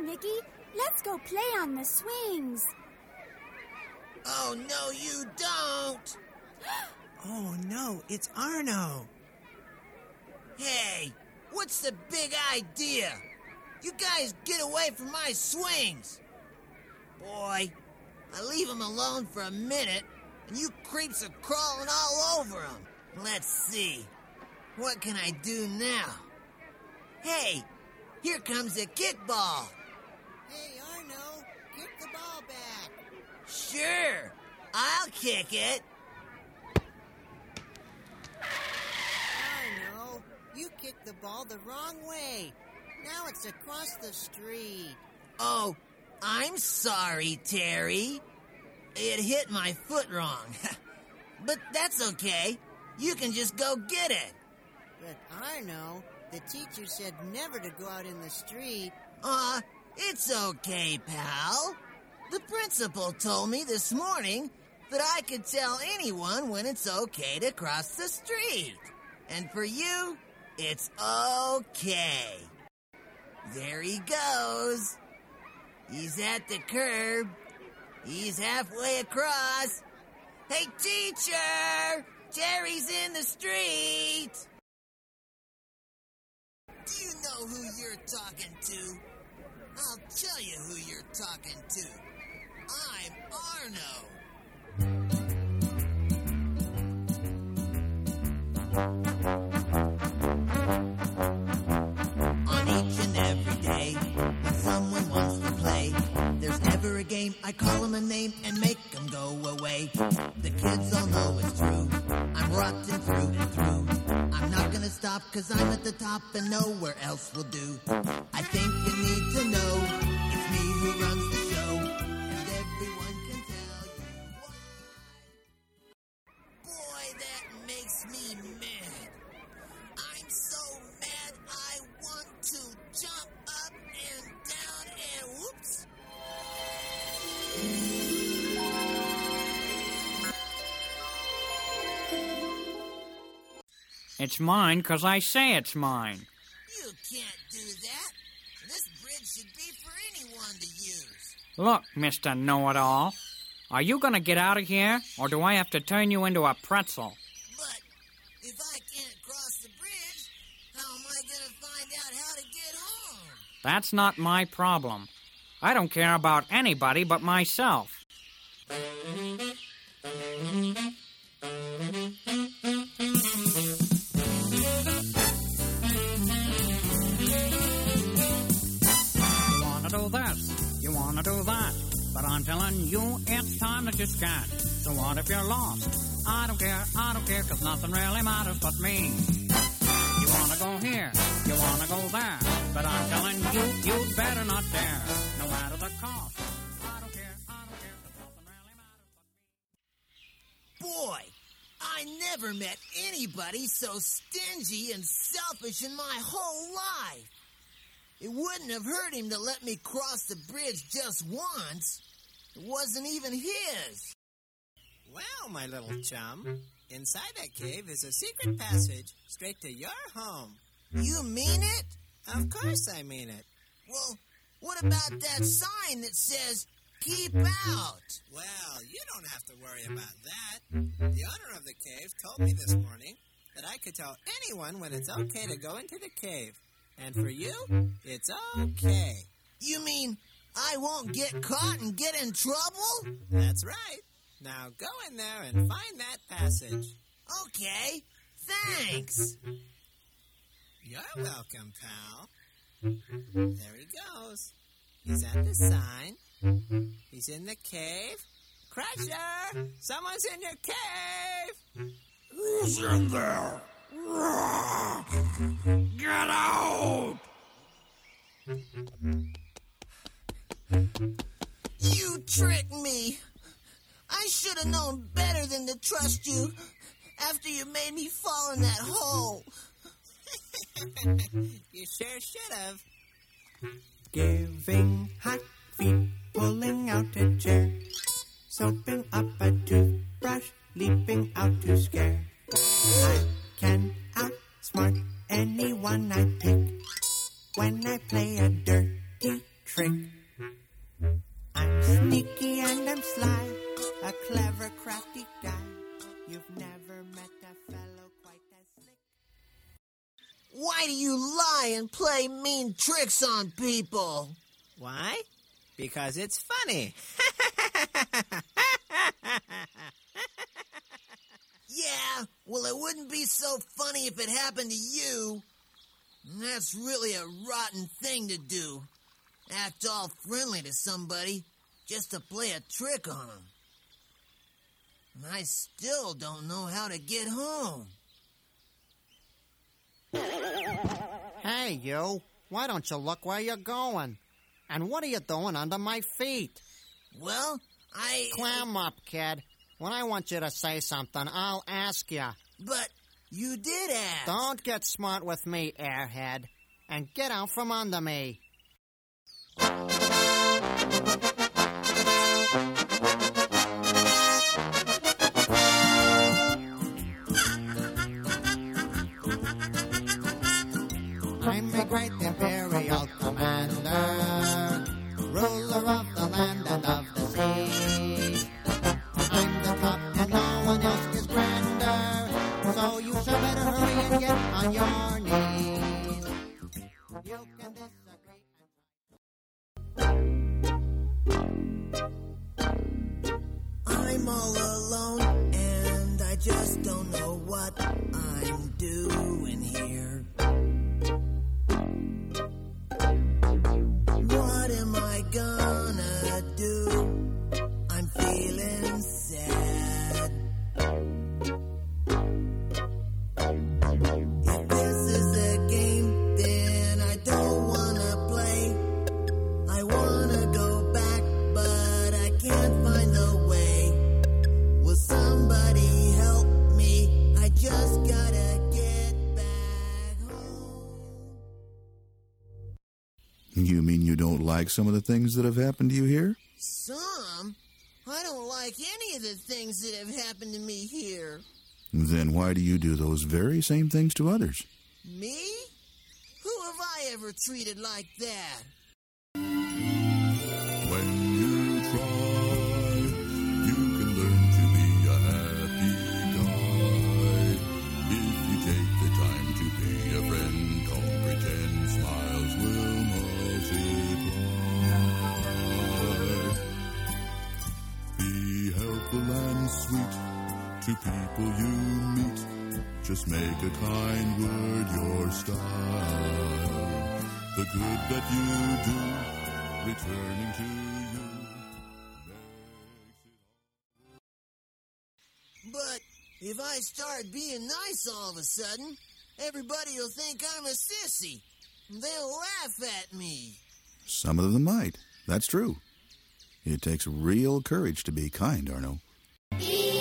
on, Mickey. Let's go play on the swings. Oh, no, you don't. Oh, no, it's Arno. Hey, what's the big idea? You guys get away from my swings. Boy, I leave them alone for a minute, and you creeps are crawling all over them. Let's see. What can I do now? Hey, here comes a kickball. Hey, Arno, kick the ball back. Sure, I'll kick it. Arno, you kicked the ball the wrong way. Now it's across the street. Oh, I'm sorry, Terry. It hit my foot wrong. But that's okay. You can just go get it. But Arno, the teacher said never to go out in the street. It's okay, pal. The principal told me this morning that I could tell anyone when it's okay to cross the street. And for you, it's okay. There he goes. He's at the curb. He's halfway across. Hey, teacher! Terry's in the street! Do you know who you're talking to? I'll tell you who you're talking to. I'm Arno. On each and every day, when someone wants to play, there's never a game. I call him a name and make him go away. The kids all know it's true. I'm rotten through and through. I'm not gonna stop 'cause I'm at the top and nowhere else will do. I think you need to know it's me who runs the show, and everyone can tell you why. Boy, that makes me mad. I'm so mad I want to jump up and down and whoops. It's mine 'cause I say it's mine. You can't do that. This bridge should be for anyone to use. Look, Mr. Know-It-All, are you gonna get out of here, or do I have to turn you into a pretzel? But if I can't cross the bridge, how am I gonna find out how to get home? That's not my problem. I don't care about anybody but myself. You wanna do this, you wanna do that, but I'm telling you it's time that you scat. So what if you're lost? I don't care, 'cause nothing really matters but me. You wanna go here, you wanna go there, but I'm telling you, you'd better not dare, no matter the cost. I don't care, 'cause nothing really matters but me. Boy, I never met anybody so stingy and selfish in my whole life. It wouldn't have hurt him to let me cross the bridge just once. It wasn't even his. Well, my little chum, inside that cave is a secret passage straight to your home. You mean it? Of course I mean it. Well, what about that sign that says, "Keep out"? Well, you don't have to worry about that. The owner of the cave told me this morning that I could tell anyone when it's okay to go into the cave. And for you, it's okay. You mean I won't get caught and get in trouble? That's right. Now go in there and find that passage. Okay, thanks. You're welcome, pal. There he goes. He's at the sign. He's in the cave. Crusher! Someone's in your cave! Who's in there? Get out! You tricked me. I should have known better than to trust you after you made me fall in that hole. You sure should have. Giving hot feet, pulling out a chair, soaping up a toothbrush, leaping out to scare. I can outsmart anyone I pick when I play a dirty trick. I'm sneaky and I'm sly, a clever, crafty guy. You've never met a fellow quite as slick. Why do you lie and play mean tricks on people? Why? Because it's funny. Yeah, well, it wouldn't be so funny if it happened to you. And that's really a rotten thing to do. Act all friendly to somebody just to play a trick on them. And I still don't know how to get home. Hey, you. Why don't you look where you're going? And what are you doing under my feet? Well, Clam up, kid. When I want you to say something, I'll ask you. But you did ask. Don't get smart with me, airhead. And get out from under me. I'm a great imperial commander, ruler of the land and of the sea. I'm the top and no one else is grander, so you should better hurry and get on your knees. You can disagree I'm all alone, and I just don't know what I'm doing here. What am I gonna do? I'm feeling sad. If this is a game, then I don't wanna play. I wanna go back, but I can't find the way. Will somebody help me? I just gotta get back home. You mean you don't like some of the things that have happened to you here? Some? I don't like any of the things that have happened to me here. Then why do you do those very same things to others? Me? Who have I ever treated like that? When you try, you can learn to be a happy guy. If you take the time to be a friend, don't pretend, smiles will multiply. Be helpful and sweet to people you meet. Just make a kind word your style. The good that you do, returning to you, makes it all. But if I start being nice all of a sudden, everybody will think I'm a sissy. They'll laugh at me. Some of them might. That's true. It takes real courage to be kind, Arno.